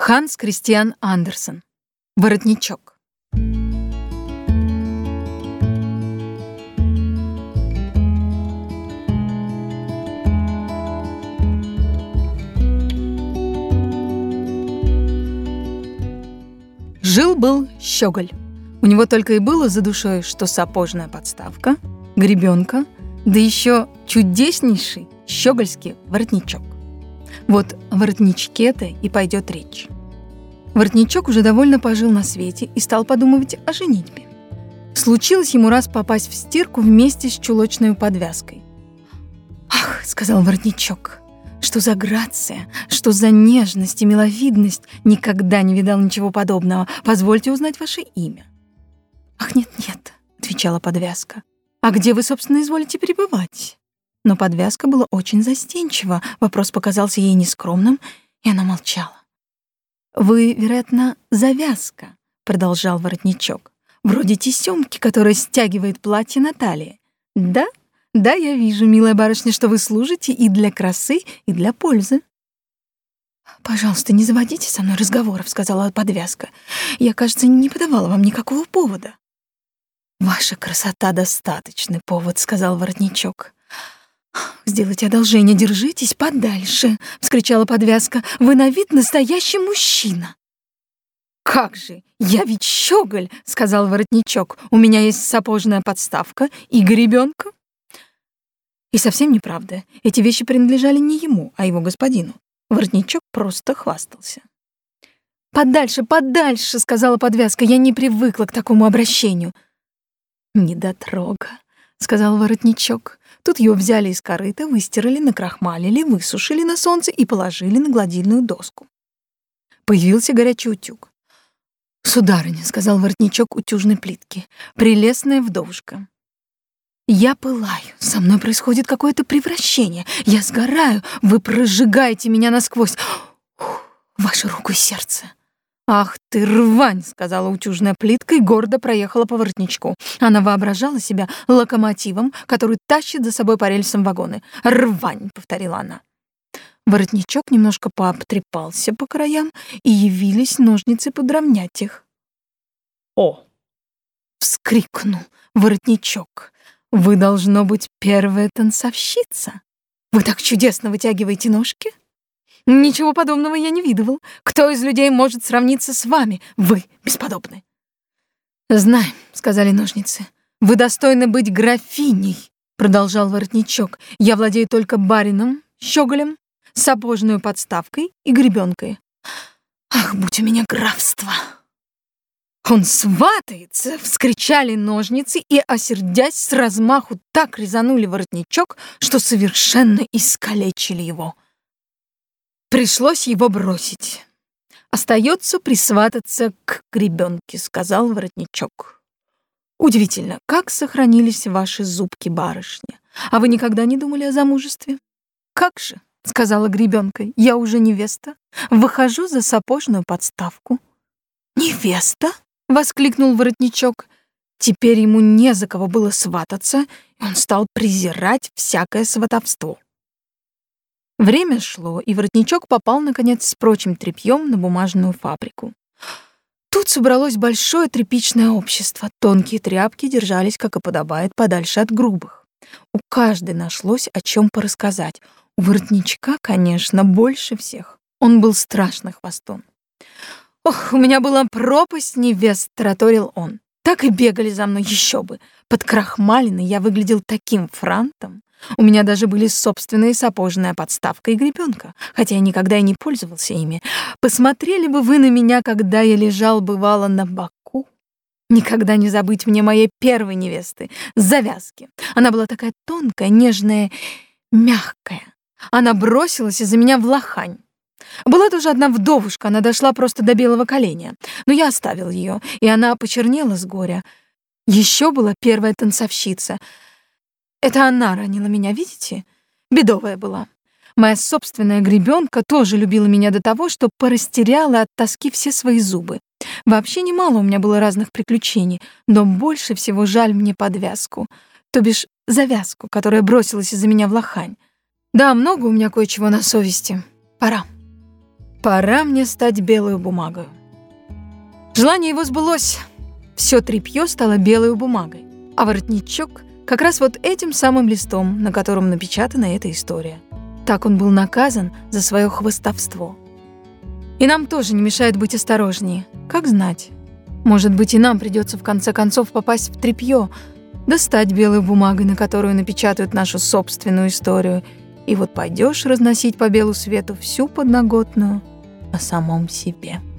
Ханс Кристиан Андерсен. Воротничок. Жил-был щеголь. У него только и было за душой, что сапожная подставка, гребенка, да еще чудеснейший щегольский воротничок. Вот о воротничке-то и пойдет речь. Воротничок уже довольно пожил на свете и стал подумывать о женитьбе. Случилось ему раз попасть в стирку вместе с чулочной подвязкой. «Ах, — сказал воротничок, — что за грация, что за нежность и миловидность, никогда не видал ничего подобного. Позвольте узнать ваше имя». «Ах, нет, — отвечала подвязка, — а где вы, собственно, изволите пребывать?» Но подвязка была очень застенчива, вопрос показался ей нескромным, и она молчала. «Вы, вероятно, завязка», — продолжал воротничок, «вроде тесемки, которая стягивает платье на талии. Да, я вижу, милая барышня, что вы служите и для красы, и для пользы». «Пожалуйста, не заводите со мной разговоров», — сказала подвязка. «Я, кажется, не подавала вам никакого повода». «Ваша красота — достаточный повод», — сказал воротничок. «Сделайте одолжение, держитесь подальше», — вскричала подвязка. «Вы на вид настоящий мужчина». «Как же, я ведь щеголь», — сказал воротничок. «У меня есть сапожная подставка и гребенка». И совсем неправда. Эти вещи принадлежали не ему, а его господину. Воротничок просто хвастался. «Подальше, подальше», — сказала подвязка. «Я не привыкла к такому обращению». «Недотрога», — сказал воротничок. Тут его взяли из корыта, выстирали, накрахмалили, высушили на солнце и положили на гладильную доску. Появился горячий утюг. «Сударыня», — сказал воротничок утюжной плитки, — «прелестная вдовушка. Я пылаю, со мной происходит какое-то превращение. Я сгораю, вы прожигаете меня насквозь. Вашу руку и сердце». «Ах ты, рвань!» — сказала утюжная плитка и гордо проехала по воротничку. Она воображала себя локомотивом, который тащит за собой по рельсам вагоны. «Рвань!» — повторила она. Воротничок немножко пообтрепался по краям, и явились ножницы подровнять их. «О!» — вскрикнул воротничок. «Вы, должно быть, первая танцовщица. Вы так чудесно вытягиваете ножки. Ничего подобного я не видывал. Кто из людей может сравниться с вами? Вы бесподобны». «Знаем», — сказали ножницы. «Вы достойны быть графиней», — продолжал воротничок. «Я владею только барином, щеголем, сапожной подставкой и гребенкой. Ах, будь у меня графство!» «Он сватается!» — вскричали ножницы и, осердясь, с размаху так резанули воротничок, что совершенно искалечили его. Пришлось его бросить. «Остается присвататься к гребенке», — сказал воротничок. «Удивительно, как сохранились ваши зубки, барышня. А вы никогда не думали о замужестве?» «Как же», — сказала гребенка, — «я уже невеста, выхожу за сапожную подставку». «Невеста?» — воскликнул воротничок. Теперь ему не за кого было свататься, и он стал презирать всякое сватовство. Время шло, и воротничок попал, наконец, с прочим тряпьем на бумажную фабрику. Тут собралось большое тряпичное общество. Тонкие тряпки держались, как и подобает, подальше от грубых. У каждой нашлось о чем порассказать. У воротничка, конечно, больше всех. Он был страшно хвастун. «Ох, у меня была пропасть невест», — тараторил он. «Так и бегали за мной, еще бы. Подкрахмаленный я выглядел таким франтом. У меня даже были собственные сапожная подставка и гребенка, хотя я никогда и не пользовался ими. Посмотрели бы вы на меня, когда я лежал, бывало, на боку. Никогда не забыть мне моей первой невесты, завязки. Она была такая тонкая, нежная, мягкая. Она бросилась из-за меня в лохань. Была тоже одна вдовушка, она дошла просто до белого коленя. Но я оставил ее, и она почернела с горя. Еще была первая танцовщица. Это она ранила меня, видите? Бедовая была. Моя собственная гребенка тоже любила меня до того, что порастеряла от тоски все свои зубы. Вообще немало у меня было разных приключений, но больше всего жаль мне подвязку, то бишь завязку, которая бросилась из-за меня в лохань. Да, много у меня кое-чего на совести. Пора. Пора мне стать белую бумагою. Желание его сбылось. Все тряпье стало белой бумагой, а воротничок как раз вот этим самым листом, на котором напечатана эта история. Так он был наказан за свое хвастовство. И нам тоже не мешает быть осторожнее. Как знать, может быть, и нам придется в конце концов попасть в тряпье, достать белой бумагой, на которую напечатают нашу собственную историю, и вот пойдешь разносить по белу свету всю подноготную о самом себе.